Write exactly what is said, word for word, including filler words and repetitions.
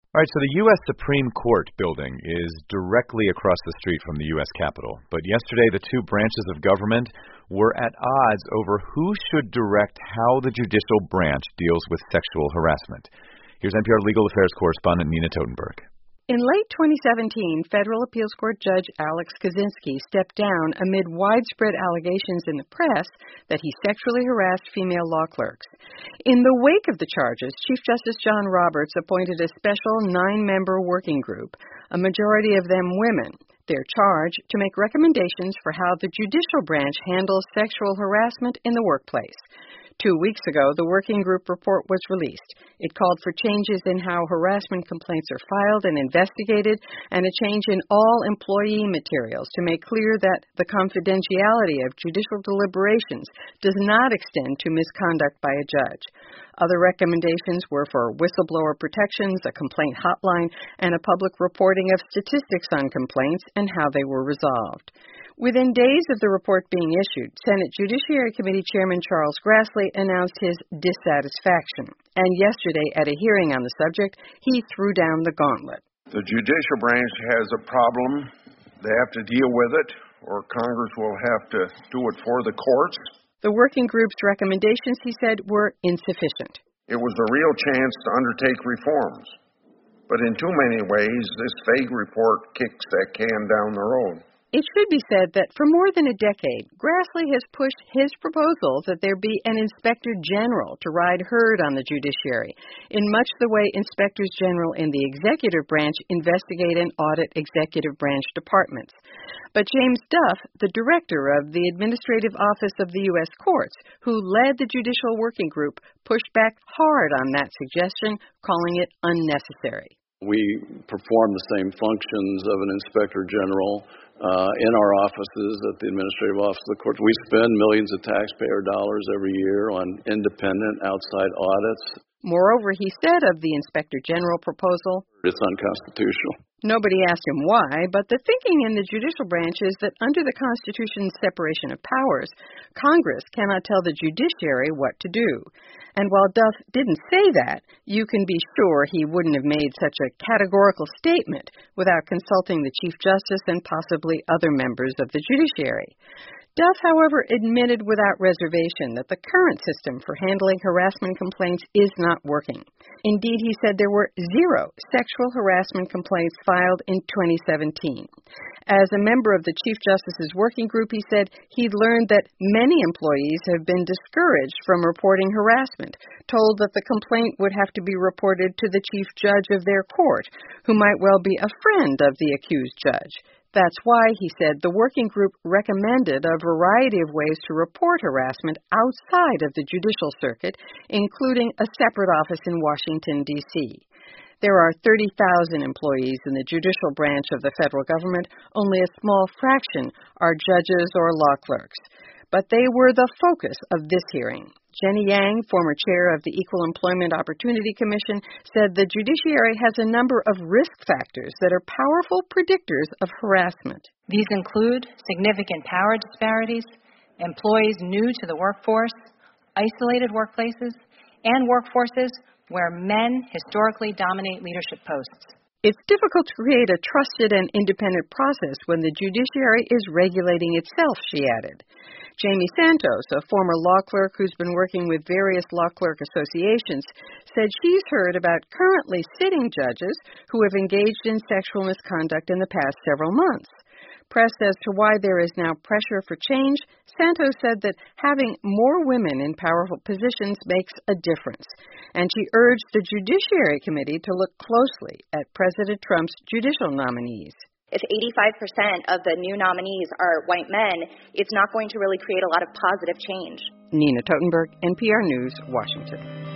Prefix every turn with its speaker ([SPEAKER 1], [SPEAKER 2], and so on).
[SPEAKER 1] All right, so the U S Supreme Court building is directly across the street from the U S Capitol. But yesterday, the two branches of government were at odds over who should direct how the judicial branch deals with sexual harassment. Here's N P R legal affairs correspondent Nina Totenberg.
[SPEAKER 2] In late twenty seventeen, Federal Appeals Court Judge Alex Kozinski stepped down amid widespread allegations in the press that he sexually harassed female law clerks. In the wake of the charges, Chief Justice John Roberts appointed a special nine-member working group, a majority of them women. Their charge to make recommendations for how the judicial branch handles sexual harassment in the workplace. Two weeks ago, the working group report was released. It called for changes in how harassment complaints are filed and investigated, and a change in all employee materials to make clear that the confidentiality of judicial deliberations does not extend to misconduct by a judge. Other recommendations were for whistleblower protections, a complaint hotline, and a public reporting of statistics on complaints and how they were resolved. Within days of the report being issued, Senate Judiciary Committee Chairman Charles Grassley announced his dissatisfaction. And yesterday, at a hearing on the subject, he threw down the gauntlet.
[SPEAKER 3] The judicial branch has a problem. They have to deal with it, or Congress will have to do it for the courts.
[SPEAKER 2] The working group's recommendations, he said, were insufficient.
[SPEAKER 3] It was a real chance to undertake reforms. But in too many ways, this vague report kicks that can down the road.
[SPEAKER 2] It should be said that for more than a decade, Grassley has pushed his proposal that there be an inspector general to ride herd on the judiciary, in much the way inspectors general in the executive branch investigate and audit executive branch departments. But James Duff, the director of the Administrative Office of the U S Courts, who led the Judicial Working Group, pushed back hard on that suggestion, calling it unnecessary.
[SPEAKER 4] We perform the same functions of an inspector general Uh, in our offices at the Administrative Office of the Court. We spend millions of taxpayer dollars every year on independent outside audits.
[SPEAKER 2] Moreover, he said of the Inspector General proposal,
[SPEAKER 4] it's unconstitutional.
[SPEAKER 2] Nobody asked him why, but the thinking in the judicial branch is that under the Constitution's separation of powers, Congress cannot tell the judiciary what to do. And while Duff didn't say that, you can be sure he wouldn't have made such a categorical statement without consulting the Chief Justice and possibly other members of the judiciary. Duff, however, admitted without reservation that the current system for handling harassment complaints is not working. Indeed, he said there were zero sexual harassment complaints filed in twenty seventeen. As a member of the Chief Justice's working group, he said he'd learned that many employees have been discouraged from reporting harassment, told that the complaint would have to be reported to the chief judge of their court, who might well be a friend of the accused judge. That's why, he said, the working group recommended a variety of ways to report harassment outside of the judicial circuit, including a separate office in Washington, D C There are thirty thousand employees in the judicial branch of the federal government. Only a small fraction are judges or law clerks. But they were the focus of this hearing. Jenny Yang, former chair of the Equal Employment Opportunity Commission, said the judiciary has a number of risk factors that are powerful predictors of harassment.
[SPEAKER 5] These include significant power disparities, employees new to the workforce, isolated workplaces, and workforces where men historically dominate leadership posts.
[SPEAKER 2] It's difficult to create a trusted and independent process when the judiciary is regulating itself, she added. Jamie Santos, a former law clerk who's been working with various law clerk associations, said she's heard about currently sitting judges who have engaged in sexual misconduct in the past several months. Pressed as to why there is now pressure for change, Santos said that having more women in powerful positions makes a difference, and she urged the Judiciary Committee to look closely at President Trump's judicial nominees.
[SPEAKER 6] If eighty-five percent of the new nominees are white men, it's not going to really create a lot of positive change.
[SPEAKER 2] Nina Totenberg, N P R News, Washington.